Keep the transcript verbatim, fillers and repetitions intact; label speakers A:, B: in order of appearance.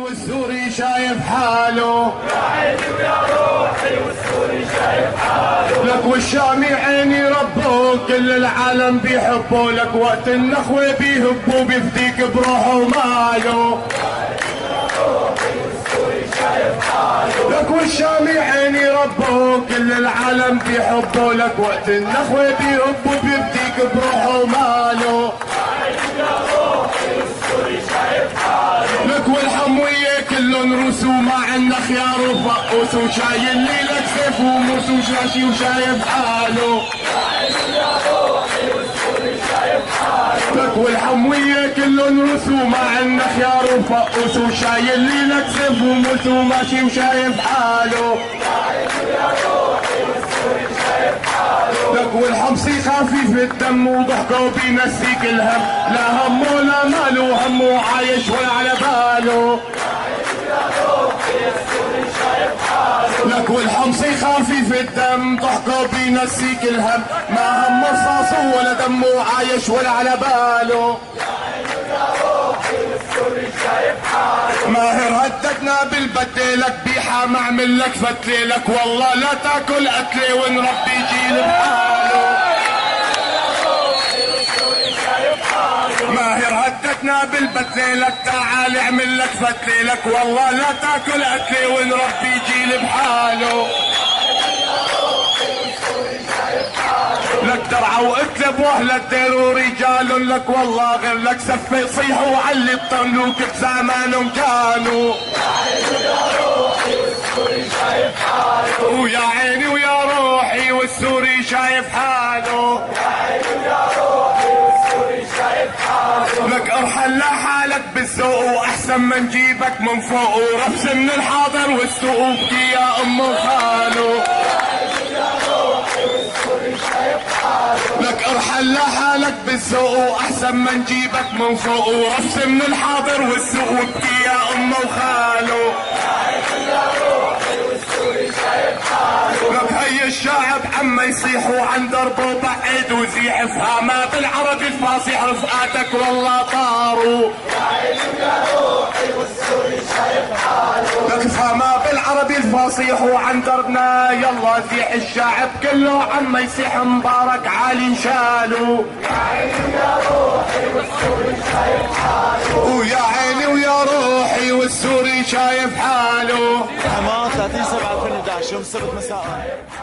A: والسوري شايف حاله،
B: يا عيني ويا روحي والسوري شايف حاله.
A: لك والشامي عيني ربه كل العالم بيحبه، لك وقت النخوة بيهبوا بيفديك بروحه وماله. لك والشامي عيني ربه كل العالم بيحبه، لك وقت النخوة بيهبوا بيفديك بروحه وماله. لك والحموية كلن روس ومع النخيار وفقوس وشايل لي لك سيف وموس وشاشي وشايف حاله. لك والحموية كلن روس ومع النخيار وفقوس وشايل لي لك سيف وموس وماشي وشايف حاله. لك والحمصي خفيف الدم وضحكه بينسيك الهم، لا هم ولا ماله همه عايش ولا على باله. لك والحمصي خفيف الدم ضحكه بينسيك الهم، ما هم رصاصه ولا دمه عايش ولا على باله. ماهر هددنا بالبدلة لك بيحة معمل لك فتلة، لك والله لا تاكل قتلة ونربي جيل بحاله. ماهر هددنا بالبدلة لك تعال اعمل لك فتلة، لك والله لا تاكل قتلة ونربي جيل بحاله. لك درعا وقتلب واهل الدير ورجال، لك والله غير لك سفة يصيحوا علي الطملوك بزمانهم كانوا. ويا عيني ويا روحي والسوري شايف حاله. لك ارحل لحالك بالذوق واحسن ما نجيبك من فوق، ورفس من الحاضر والسوق وبكي يا ام خاله. لك ارحل لحالك بالذوق واحسن ما نجيبك من فوق، ورفس من الحاضر والسوق وبكي يا ام وخاله. لك هي الشعب عما يصيحوا عن دربه بعيد وزيح، افهمها بالعربي الفصيح رفقاتك والله طاروا. لك افهمها بالعربي الفصيح وعن دربنا يلا زيح، الشعب كله عما يصيح مبارك عالي انشالوا. ويا عيني ويا روحي والسوري شايف حاله.
C: حماس ثلاثين سبعة ألفين وإحدى عشر يوم السبت مساء.